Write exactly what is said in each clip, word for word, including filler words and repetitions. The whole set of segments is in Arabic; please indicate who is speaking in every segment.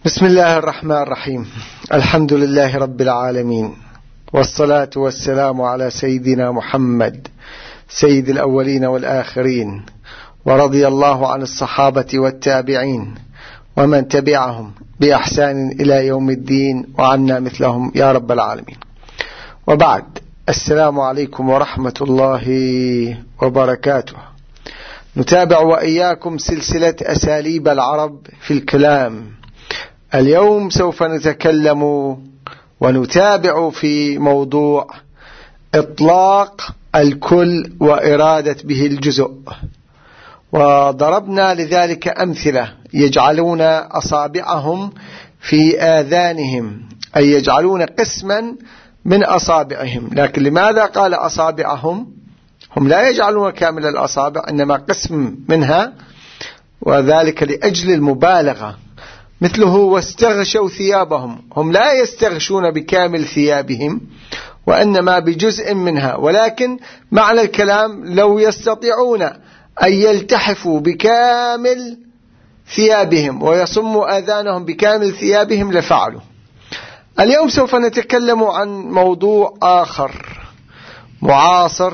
Speaker 1: بسم الله الرحمن الرحيم. الحمد لله رب العالمين، والصلاة والسلام على سيدنا محمد سيد الأولين والآخرين، ورضي الله عن الصحابة والتابعين ومن تبعهم بإحسان إلى يوم الدين، وعنا مثلهم يا رب العالمين. وبعد، السلام عليكم ورحمة الله وبركاته. نتابع وإياكم سلسلة أساليب العرب في الكلام. اليوم سوف نتكلم ونتابع في موضوع إطلاق الكل وإرادة به الجزء، وضربنا لذلك أمثلة: يجعلون أصابعهم في آذانهم، أي يجعلون قسما من أصابعهم. لكن لماذا قال أصابعهم؟ هم لا يجعلون كامل الأصابع، إنما قسم منها، وذلك لأجل المبالغة. مثله واستغشوا ثيابهم، هم لا يستغشون بكامل ثيابهم وإنما بجزء منها، ولكن معنى الكلام لو يستطيعون أن يلتحفوا بكامل ثيابهم ويصموا آذانهم بكامل ثيابهم لفعلوا. اليوم سوف نتكلم عن موضوع آخر معاصر،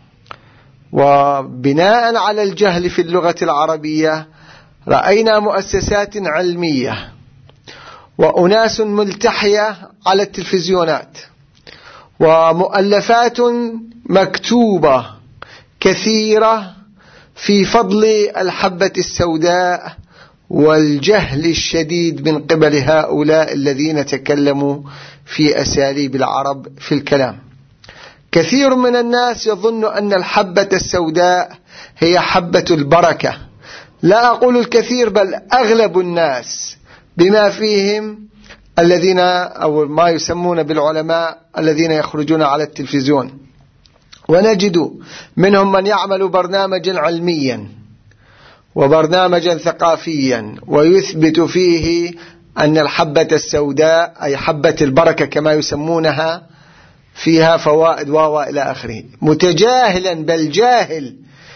Speaker 1: وبناء على الجهل في اللغة العربية رأينا مؤسسات علمية وأناس ملتحية على التلفزيونات، ومؤلفات مكتوبة كثيرة في فضل الحبة السوداء والجهل الشديد من قبل هؤلاء الذين تكلموا في أساليب العرب في الكلام. كثير من الناس يظن أن الحبة السوداء هي حبة البركة. لا أقول الكثير، بل أغلب الناس، بما فيهم الذين أو ما يسمون بالعلماء الذين يخرجون على التلفزيون، ونجد منهم من يعمل برنامجا علميا وبرنامجا ثقافيا ويثبت فيه أن الحبة السوداء أي حبة البركة كما يسمونها فيها فوائد و إلى آخره، متجاهلا بل جاهل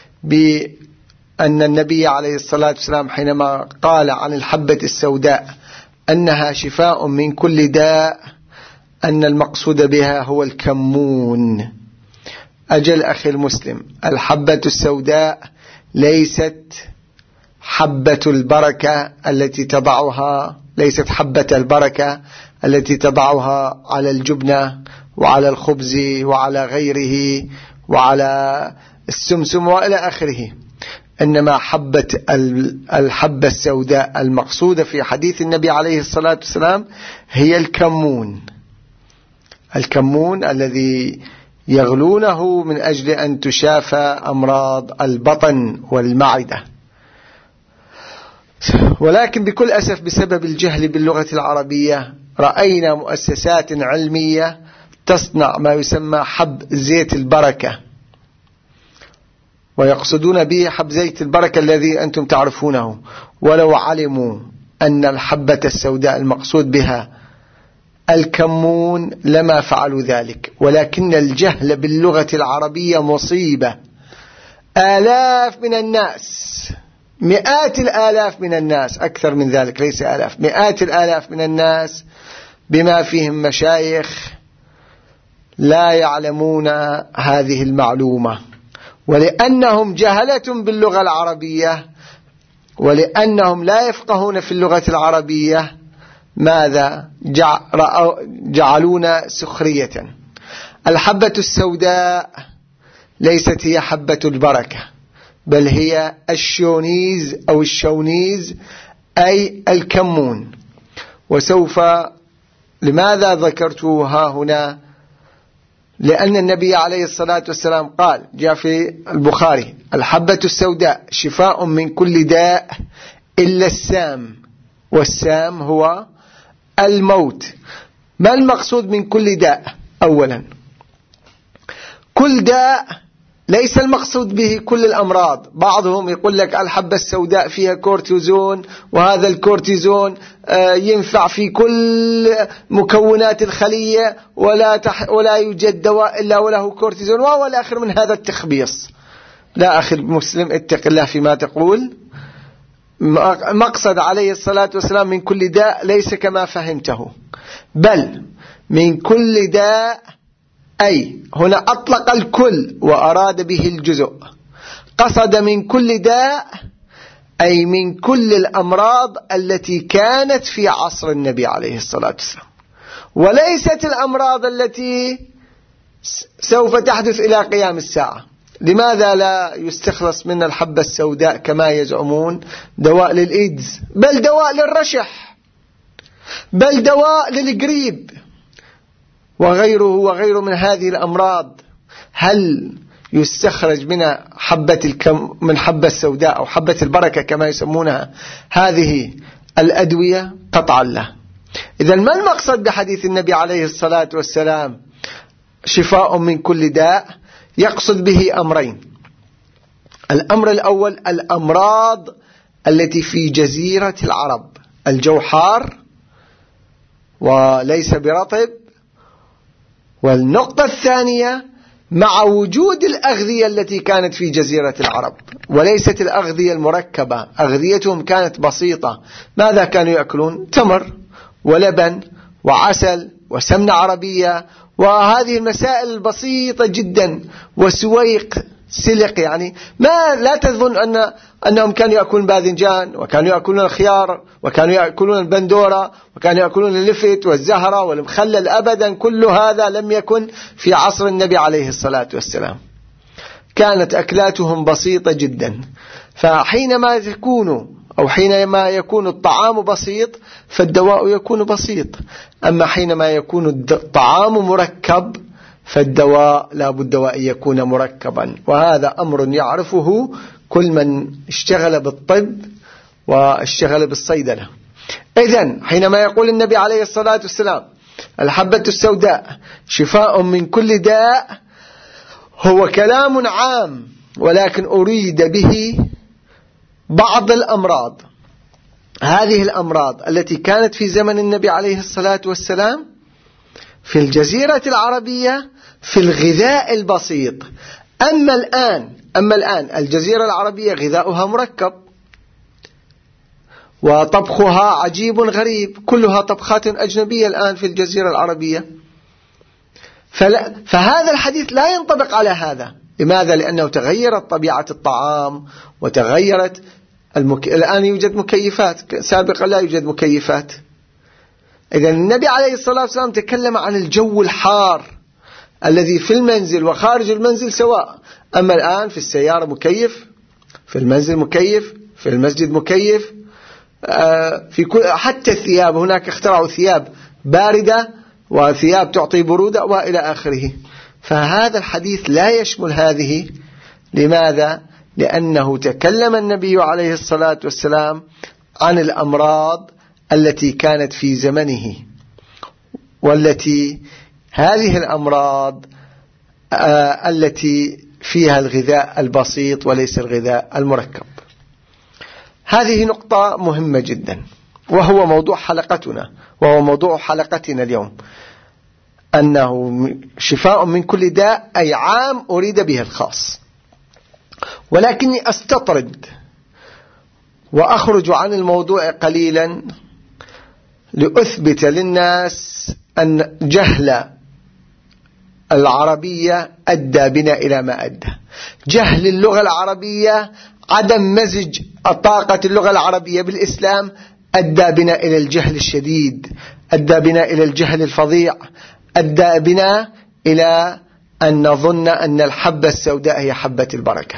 Speaker 1: بأن النبي عليه الصلاة والسلام حينما قال عن الحبة السوداء أنها شفاء من كل داء أن المقصود بها هو الكمون. أجل أخي المسلم، الحبة السوداء ليست حبة البركة التي تضعها ليست حبة البركة التي تضعها على الجبنة وعلى الخبز وعلى غيره وعلى السمسم وإلى آخره، إنما حبة الحبة السوداء المقصودة في حديث النبي عليه الصلاة والسلام هي الكمون. الكمون الذي يغلونه من أجل أن تشافى أمراض البطن والمعدة. ولكن بكل أسف بسبب الجهل باللغة العربية رأينا مؤسسات علمية تصنع ما يسمى حب زيت البركة، ويقصدون به حب زيت البركة الذي أنتم تعرفونه، ولو علموا أن الحبة السوداء المقصود بها الكمون لما فعلوا ذلك. ولكن الجهل باللغة العربية مصيبة. آلاف من الناس، مئات الآلاف من الناس، أكثر من ذلك ليس آلاف، مئات الآلاف من الناس بما فيهم مشايخ لا يعلمون هذه المعلومة، ولأنهم جهلة باللغة العربية ولأنهم لا يفقهون في اللغة العربية ماذا جعلون سخرية. الحبة السوداء ليست هي حبة البركة، بل هي الشونيز أو الشونيز أي الكمون. وسوف لماذا ذكرتها هنا؟ لأن النبي عليه الصلاة والسلام قال، جاء في البخاري: الحبة السوداء شفاء من كل داء إلا السام، والسام هو الموت. ما المقصود من كل داء؟ أولا، كل داء ليس المقصود به كل الأمراض. بعضهم يقول لك الحبة السوداء فيها كورتيزون، وهذا الكورتيزون ينفع في كل مكونات الخلية، ولا, تح ولا يوجد دواء إلا وله كورتيزون، وهو الآخر من هذا التخبيص. لا أخي المسلم، اتق الله فيما تقول. مقصد عليه الصلاة والسلام من كل داء ليس كما فهمته، بل من كل داء أي هنا أطلق الكل وأراد به الجزء، قصد من كل داء أي من كل الأمراض التي كانت في عصر النبي عليه الصلاة والسلام، وليست الأمراض التي سوف تحدث إلى قيام الساعة. لماذا لا يستخلص من الحبة السوداء كما يزعمون دواء للإيدز، بل دواء للرشح، بل دواء للقريب وغيره وغيره من هذه الأمراض؟ هل يستخرج من حبة الكم من حبة السوداء أو حبة البركة كما يسمونها هذه الأدوية؟ قطعا لا. إذن ما المقصد بحديث النبي عليه الصلاة والسلام شفاء من كل داء؟ يقصد به أمرين. الأمر الأول الأمراض التي في جزيرة العرب، الجو حار وليس برطب. والنقطة الثانية مع وجود الأغذية التي كانت في جزيرة العرب، وليست الأغذية المركبة، أغذيتهم كانت بسيطة. ماذا كانوا يأكلون؟ تمر ولبن وعسل وسمنة عربية وهذه المسائل البسيطة جدا، وسويق سلق. يعني ما لا تظن أن أنهم كانوا يأكلون باذنجان وكانوا يأكلون الخيار وكانوا يأكلون البندورة وكانوا يأكلون اللفت والزهرة والمخلل، أبدا. كل هذا لم يكن في عصر النبي عليه الصلاة والسلام، كانت أكلاتهم بسيطة جدا. فحينما تكون أو حينما يكون الطعام بسيط فالدواء يكون بسيط، أما حينما يكون الطعام مركب فالدواء لا بد وأن يكون مركبا، وهذا أمر يعرفه كل من اشتغل بالطب واشتغل بالصيدلة. إذن حينما يقول النبي عليه الصلاة والسلام الحبة السوداء شفاء من كل داء، هو كلام عام، ولكن أريد به بعض الأمراض. هذه الأمراض التي كانت في زمن النبي عليه الصلاة والسلام في الجزيرة العربية في الغذاء البسيط. أما الآن أما الآن الجزيرة العربية غذاؤها مركب وطبخها عجيب غريب، كلها طبخات أجنبية الآن في الجزيرة العربية. فلا فهذا الحديث لا ينطبق على هذا. لماذا؟ لأنه تغيرت طبيعة الطعام وتغيرت المك... الآن يوجد مكيفات، سابقا لا يوجد مكيفات. إذن النبي عليه الصلاة والسلام تكلم عن الجو الحار الذي في المنزل وخارج المنزل سواء. أما الآن في السيارة مكيف، في المنزل مكيف، في المسجد مكيف، في كل حتى الثياب هناك اخترعوا ثياب باردة وثياب تعطي برودة وإلى آخره. فهذا الحديث لا يشمل هذه. لماذا؟ لأنه تكلم النبي عليه الصلاة والسلام عن الأمراض التي كانت في زمنه، والتي هذه الأمراض آه التي فيها الغذاء البسيط وليس الغذاء المركب. هذه نقطة مهمة جدا، وهو موضوع حلقتنا وهو موضوع حلقتنا اليوم، أنه شفاء من كل داء أي عام أريد به الخاص. ولكني أستطرد وأخرج عن الموضوع قليلا لأثبت للناس أن جهل العربية أدى بنا إلى ما أدى. جهل اللغة العربية، عدم مزج طاقة اللغة العربية بالإسلام أدى بنا إلى الجهل الشديد، أدى بنا إلى الجهل الفظيع، أدى بنا إلى أن نظن أن الحبة السوداء هي حبة البركة.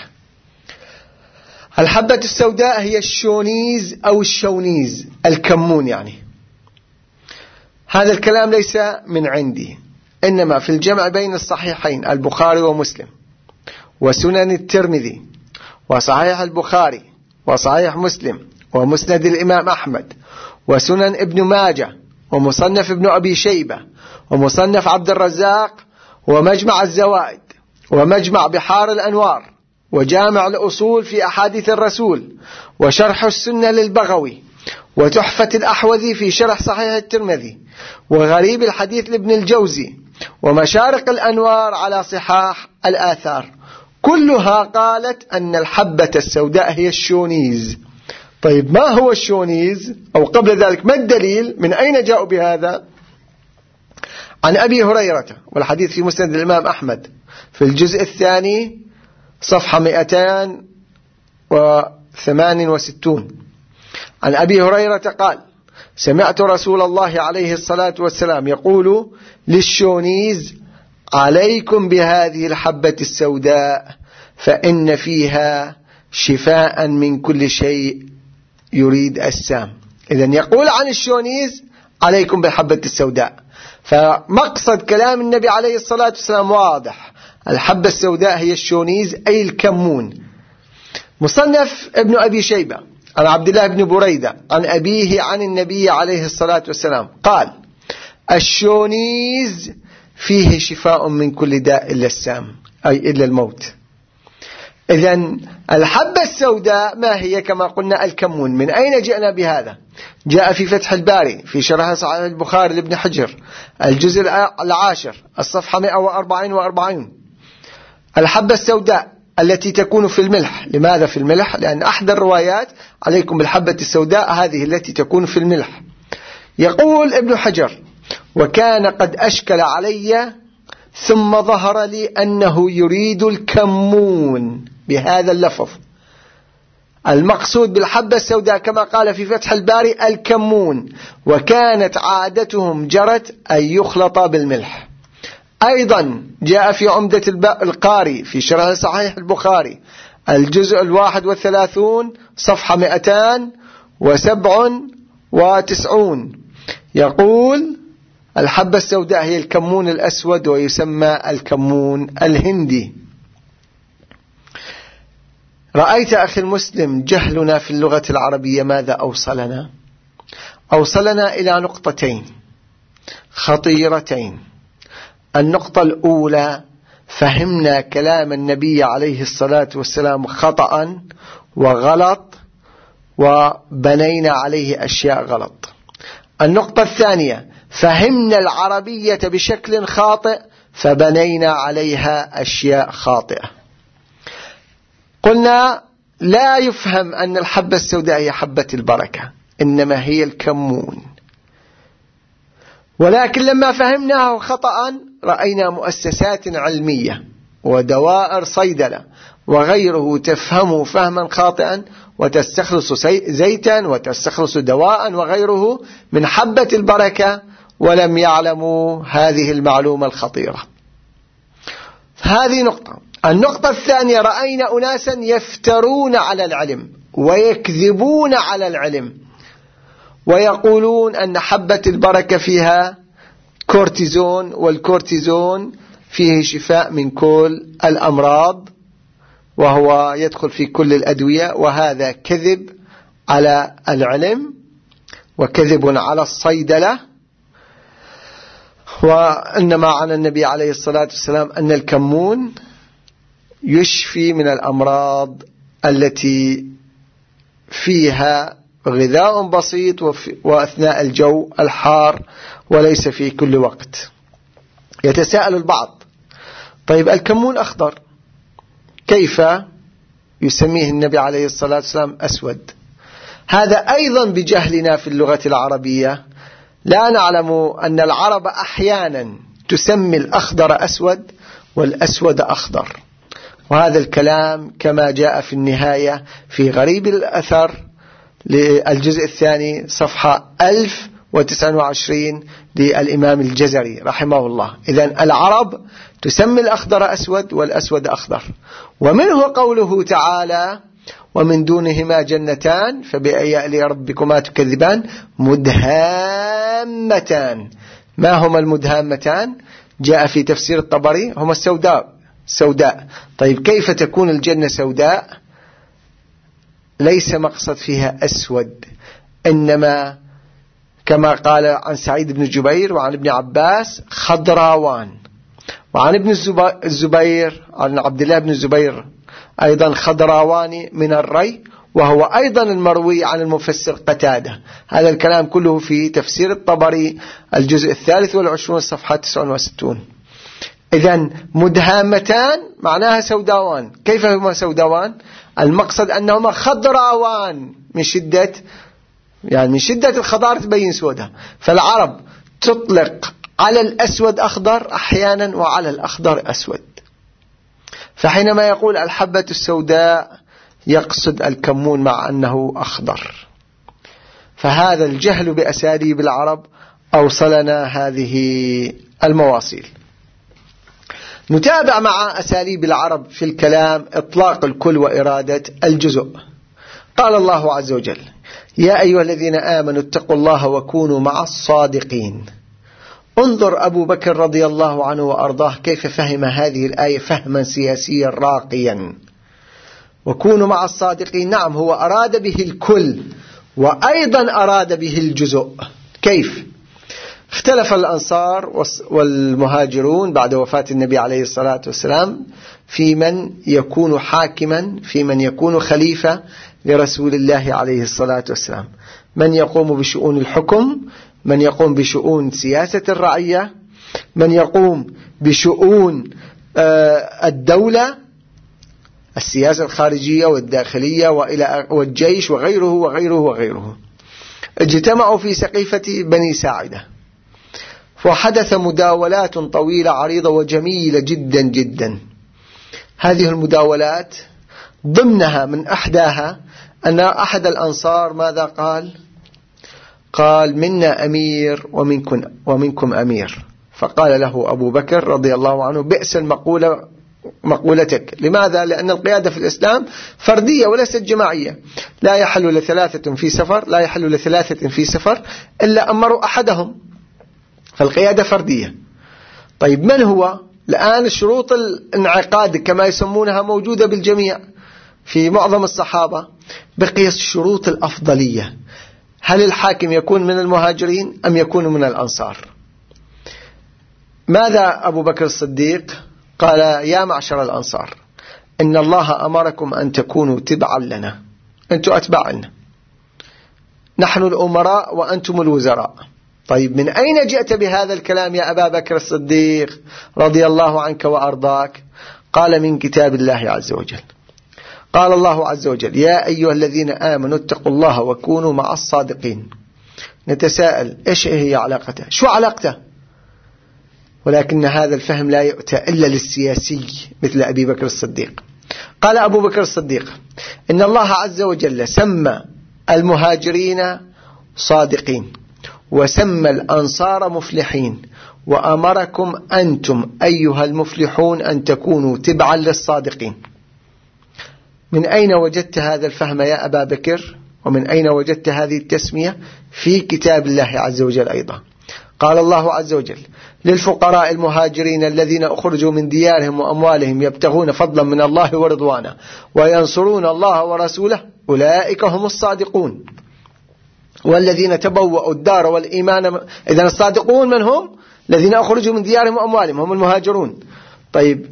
Speaker 1: الحبة السوداء هي الشونيز أو الشونيز، الكمون يعني. هذا الكلام ليس من عندي، إنما في الجمع بين الصحيحين البخاري ومسلم وسنن الترمذي وصحيح البخاري وصحيح مسلم ومسند الإمام أحمد وسنن ابن ماجه ومصنف ابن أبي شيبة ومصنف عبد الرزاق ومجمع الزوائد ومجمع بحار الأنوار وجامع الأصول في أحاديث الرسول وشرح السنة للبغوي وتحفة الأحوذي في شرح صحيح الترمذي وغريب الحديث لابن الجوزي ومشارق الأنوار على صحاح الآثار، كلها قالت أن الحبة السوداء هي الشونيز. طيب ما هو الشونيز؟ أو قبل ذلك ما الدليل؟ من أين جاءوا بهذا؟ عن أبي هريرة، والحديث في مسند الإمام أحمد في الجزء الثاني صفحة مئتين وثمان وستون. عن أبي هريرة قال: سمعت رسول الله عليه الصلاة والسلام يقول للشونيز: عليكم بهذه الحبة السوداء فإن فيها شفاء من كل شيء يريد السام. إذن يقول عن الشونيز: عليكم بالحبة السوداء. فمقصد كلام النبي عليه الصلاة والسلام واضح، الحبة السوداء هي الشونيز أي الكمون. مصنف ابن أبي شيبة عن عبد الله بن بريدة عن أبيه عن النبي عليه الصلاة والسلام قال: الشونيز فيه شفاء من كل داء إلا السام أي إلا الموت. إذن الحبة السوداء ما هي؟ كما قلنا الكمون. من أين جئنا بهذا؟ جاء في فتح الباري في شرح صحيح البخاري لابن حجر الجزء العاشر الصفحة مئة وأربعين وأربعين. الحبة السوداء التي تكون في الملح. لماذا في الملح؟ لأن أحد الروايات عليكم بالحبة السوداء هذه التي تكون في الملح. يقول ابن حجر: وكان قد أشكل علي ثم ظهر لي أنه يريد الكمون بهذا اللفظ. المقصود بالحبة السوداء كما قال في فتح الباري الكمون، وكانت عادتهم جرت أن يخلط بالملح. أيضا جاء في عمدة القاري في شرح صحيح البخاري الجزء الواحد والثلاثون صفحة مئتان وسبع وتسعون يقول: الحبة السوداء هي الكمون الأسود ويسمى الكمون الهندي. رأيت أخي المسلم جهلنا في اللغة العربية ماذا أوصلنا؟ أوصلنا إلى نقطتين خطيرتين. النقطة الأولى: فهمنا كلام النبي عليه الصلاة والسلام خطأ وغلط وبنينا عليه أشياء غلط. النقطة الثانية: فهمنا العربية بشكل خاطئ فبنينا عليها أشياء خاطئة. قلنا لا يفهم أن الحبة السوداء هي حبة البركة، إنما هي الكمون. ولكن لما فهمناه خطأ رأينا مؤسسات علمية ودوائر صيدلة وغيره تفهمه فهما خاطئا وتستخلص زيتا وتستخلص دواء وغيره من حبة البركة ولم يعلموا هذه المعلومة الخطيرة. هذه نقطة. النقطة الثانية: رأينا أناسا يفترون على العلم ويكذبون على العلم ويقولون أن حبة البركة فيها كورتيزون، والكورتيزون فيه شفاء من كل الأمراض وهو يدخل في كل الأدوية، وهذا كذب على العلم وكذب على الصيدلة. وإنما عن النبي عليه الصلاة والسلام أن الكمون يشفي من الأمراض التي فيها غذاء بسيط وأثناء الجو الحار وليس في كل وقت. يتساءل البعض: طيب الكمون أخضر، كيف يسميه النبي عليه الصلاة والسلام أسود؟ هذا أيضا بجهلنا في اللغة العربية. لا نعلم أن العرب أحيانا تسمي الأخضر أسود والأسود أخضر، وهذا الكلام كما جاء في النهاية في غريب الأثر للجزء الثاني صفحة ألف وتسعة وعشرين للإمام الجزري رحمه الله. إذن العرب تسمي الأخضر أسود والأسود أخضر. ومنه قوله تعالى: ومن دونهما جنتان فبأي آلاء ربكما تكذبان مدهامتان. ما هما المدهامتان؟ جاء في تفسير الطبري هما السوداء سوداء. طيب كيف تكون الجنة سوداء؟ ليس مقصد فيها أسود، إنما كما قال عن سعيد بن جبير وعن ابن عباس خضراوان، وعن ابن الزبير عن عبد الله بن الزبير أيضا خضراوان من الري، وهو أيضا المروي عن المفسر قتادة. هذا الكلام كله في تفسير الطبري الجزء الثالث والعشرون صفحة تسعة وستون. إذن مدهامتان معناها سوداوان. كيف هما سوداوان؟ المقصد أنهما خضراوان من شدة يعني من شدة الخضار تبين سودها. فالعرب تطلق على الأسود أخضر أحيانا وعلى الأخضر أسود. فحينما يقول الحبة السوداء يقصد الكمون مع أنه أخضر. فهذا الجهل بأساليب العرب أوصلنا هذه المواصيل. نتابع مع أساليب العرب في الكلام إطلاق الكل وإرادة الجزء. قال الله عز وجل: يا أيها الذين آمنوا اتقوا الله وكونوا مع الصادقين. انظر أبو بكر رضي الله عنه وأرضاه كيف فهم هذه الآية فهما سياسيا راقيا. وكونوا مع الصادقين، نعم هو أراد به الكل وأيضا أراد به الجزء. كيف؟ اختلف الأنصار والمهاجرون بعد وفاة النبي عليه الصلاة والسلام في من يكون حاكما، في من يكون خليفة لرسول الله عليه الصلاة والسلام، من يقوم بشؤون الحكم، من يقوم بشؤون سياسة الرعية، من يقوم بشؤون الدولة، السياسة الخارجية والداخلية والجيش وغيره وغيره وغيره. اجتمعوا في سقيفة بني ساعدة، وحدث مداولات طويلة عريضة وجميلة جدا جدا. هذه المداولات ضمنها من أحداها أن أحد الأنصار ماذا قال؟ قال: منا أمير ومنكم, ومنكم أمير. فقال له أبو بكر رضي الله عنه: بئس المقولة مقولتك. لماذا؟ لأن القيادة في الإسلام فردية وليست جماعية. لا يحل لثلاثة في سفر لا يحل لثلاثة في سفر إلا أمروا أحدهم، فالقيادة فردية. طيب من هو؟ الآن شروط الانعقاد كما يسمونها موجودة بالجميع في معظم الصحابة. بقي شروط الأفضلية، هل الحاكم يكون من المهاجرين أم يكون من الأنصار؟ ماذا أبو بكر الصديق قال؟ يا معشر الأنصار، إن الله أمركم أن تكونوا تبعا لنا، أنتم أتباع لنا، نحن الأمراء وأنتم الوزراء. طيب من أين جئت بهذا الكلام يا أبا بكر الصديق رضي الله عنك وأرضاك؟ قال: من كتاب الله عز وجل. قال الله عز وجل: يا أيها الذين آمنوا اتقوا الله وكونوا مع الصادقين. نتساءل إيش هي علاقته؟ شو علاقته؟ ولكن هذا الفهم لا يؤتى إلا للسياسي مثل أبي بكر الصديق. قال أبو بكر الصديق: إن الله عز وجل سمى المهاجرين صادقين وسمى الأنصار مفلحين، وأمركم أنتم أيها المفلحون أن تكونوا تبعا للصادقين. من أين وجدت هذا الفهم يا أبا بكر؟ ومن أين وجدت هذه التسمية؟ في كتاب الله عز وجل أيضا. قال الله عز وجل: للفقراء المهاجرين الذين أخرجوا من ديارهم وأموالهم يبتغون فضلا من الله ورضوانه وينصرون الله ورسوله أولئك هم الصادقون والذين تبوأوا الدار والإيمان. إذن الصادقون من هم؟ الذين أخرجوا من ديارهم وأموالهم، هم المهاجرون. طيب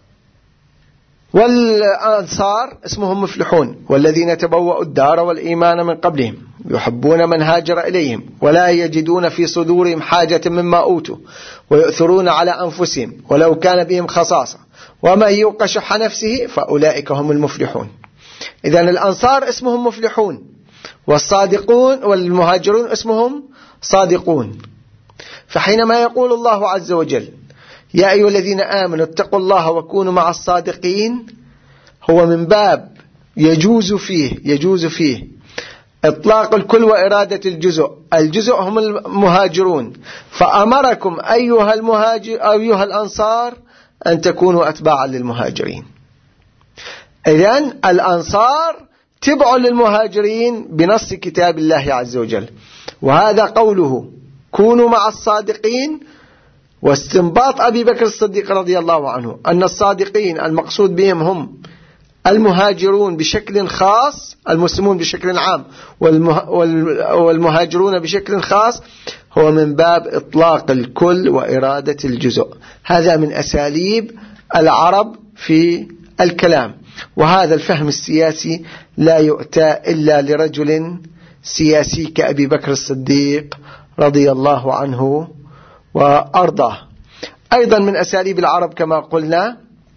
Speaker 1: والأنصار اسمهم مفلحون، والذين تبوأوا الدار والإيمان من قبلهم يحبون من هاجر إليهم ولا يجدون في صدورهم حاجة مما أوتوا ويؤثرون على أنفسهم ولو كان بهم خصاصة ومن يوق شح نفسه فأولئك هم المفلحون. إذن الأنصار اسمهم مفلحون، والصادقون والمهاجرون اسمهم صادقون. فحينما يقول الله عز وجل: يا أيها الذين آمنوا اتقوا الله وكونوا مع الصادقين، هو من باب يجوز فيه يجوز فيه إطلاق الكل وإرادة الجزء. الجزء هم المهاجرون، فأمركم أيها المهاجر أيها الأنصار أن تكونوا أتباعا للمهاجرين. إذن الأنصار تبع للمهاجرين بنص كتاب الله عز وجل. وهذا قوله كونوا مع الصادقين، واستنباط أبي بكر الصديق رضي الله عنه أن الصادقين المقصود بهم هم المهاجرون بشكل خاص، المسلمون بشكل عام والمهاجرون بشكل خاص، هو من باب إطلاق الكل وإرادة الجزء. هذا من أساليب العرب في الكلام. وهذا الفهم السياسي لا يؤتى إلا لرجل سياسي كأبي بكر الصديق رضي الله عنه وأرضاه. أيضا من أساليب العرب كما قلنا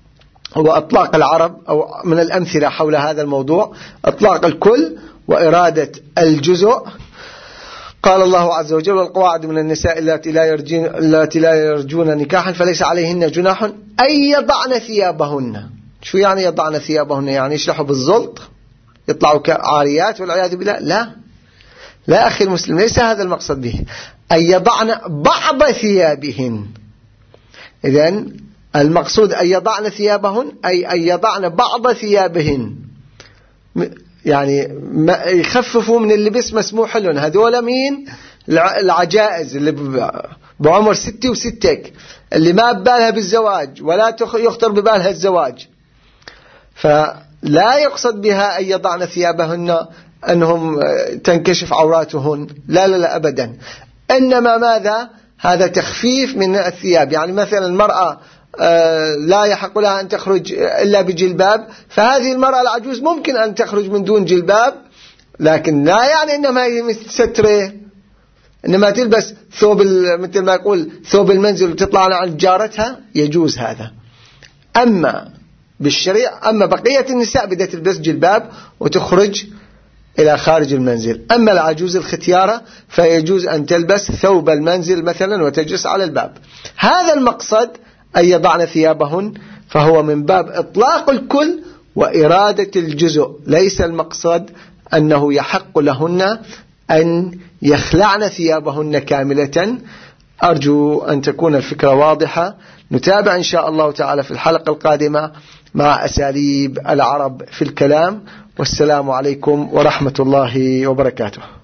Speaker 1: هو إطلاق العرب، أو من الأمثلة حول هذا الموضوع إطلاق الكل وإرادة الجزء. قال الله عز وجل: والقواعد من النساء التي لا يرجون, التي لا يرجون نكاحا فليس عليهن جناح أن يضعن ثيابهن. شو يعني يضعن ثيابهن؟ يعني يشلحوا بالزلط، يطلعوا كعاريات والعياذ بالله؟ لا لا أخي المسلم، ليس هذا المقصد به. أن يضعن بعض ثيابهن. إذن المقصود أن يضعن ثيابهن أي أن يضعن بعض ثيابهن، يعني يخففوا من اللبس مسموح لهم. هذول مين؟ العجائز اللي بعمر ستة وستك، اللي ما ببالها بالزواج ولا يخطر ببالها الزواج. فلا يقصد بها أن يضعن ثيابهن أنهم تنكشف عوراتهن، لا لا لا أبدا. إنما ماذا؟ هذا تخفيف من الثياب. يعني مثلا المرأة لا يحق لها أن تخرج إلا بجلباب، فهذه المرأة العجوز ممكن أن تخرج من دون جلباب، لكن لا يعني إنما هي مستترة، إنما تلبس ثوب مثل ما يقول ثوب المنزل وتطلع عن جارتها، يجوز هذا. أما بالشريعة، أما بقية النساء بدها تلبس جلباب وتخرج إلى خارج المنزل. أما العجوز الختيارة فيجوز أن تلبس ثوب المنزل مثلا وتجلس على الباب. هذا المقصد أن يضعن ثيابهن، فهو من باب إطلاق الكل وإرادة الجزء، ليس المقصد أنه يحق لهن أن يخلعن ثيابهن كاملة. أرجو أن تكون الفكرة واضحة. نتابع إن شاء الله تعالى في الحلقة القادمة مع أساليب العرب في الكلام. والسلام عليكم ورحمة الله وبركاته.